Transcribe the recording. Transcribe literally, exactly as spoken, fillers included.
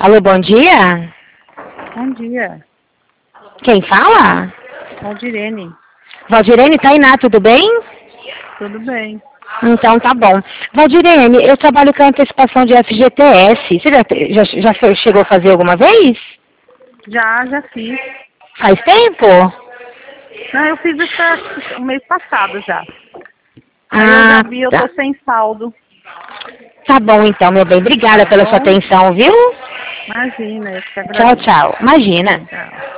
Alô, bom dia? Bom dia. Quem fala? Valdirene. Valdirene, Tainá, tudo bem? Tudo bem. Então tá bom. Valdirene, eu trabalho com antecipação de F G T S. Você já, te- já, já foi- chegou a fazer alguma vez? Já, já fiz. Faz tempo? Não, eu fiz essa, o mês passado já. Aí eu já Ah, vi, eu tá. tô sem saldo. Tá bom então, meu bem. Tá Obrigada pela sua bom? atenção, viu? Imagina, eu que Tchau, agradeço. tchau. Imagina. Tchau.